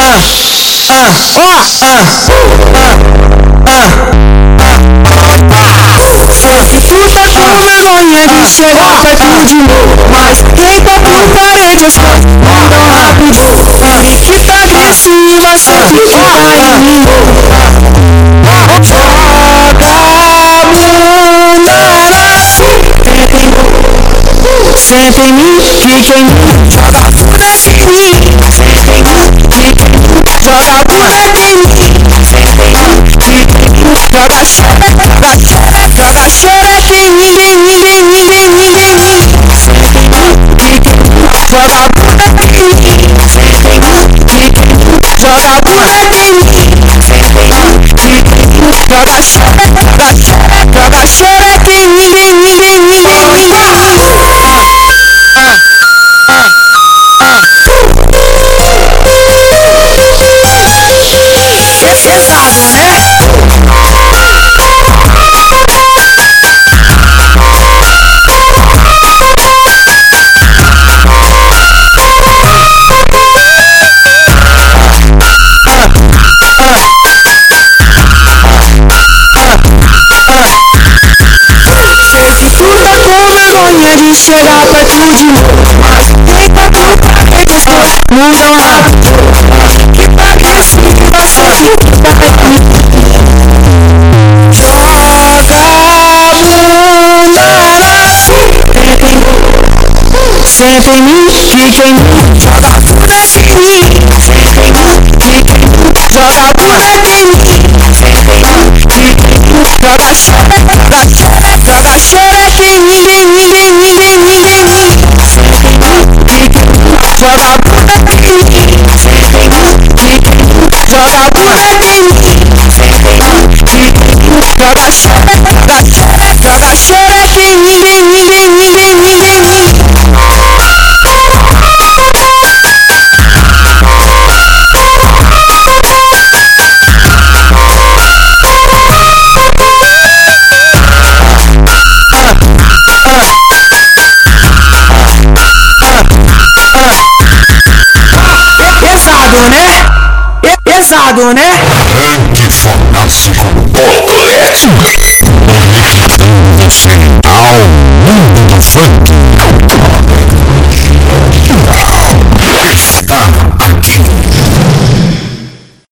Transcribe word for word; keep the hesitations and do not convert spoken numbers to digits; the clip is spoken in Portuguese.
Puta com vergonha de chegar perto de mim, mas quem tá por parede as coisas andam rápido. Fica agressiva, sempre que cai em mim. Joga mulher, senta em mim, fica em mim. Joga bunda em mim, joga bunda em mim. Joga xereca, joga xereca em mim, em mim, em mim, em mim, em mim. Joga bunda em mim, joga bunda em mim. Joga xereca, joga xereca em mim, em mim, em mim, em mim. Pesado, né? Vergonha de chegar perto de mim, mas quem tá por parede as coisas mudam rápido. Fica agressiva, sempre que cai em mim. Joga mulher, senta em mim, fica em mim. Joga bunda em mim, joga bunda em mim. Joga xereca, joga xereca em mim, em mim, em mim, em mim, em mim. Joga bunda em mim, joga bunda em mim. Joga xereca, joga xereca em mim, em mim, em mim, em mim, em mim. Pesado, né? Pesado, né? Grande fantástico Outlet, conectando você ao mundo do funk.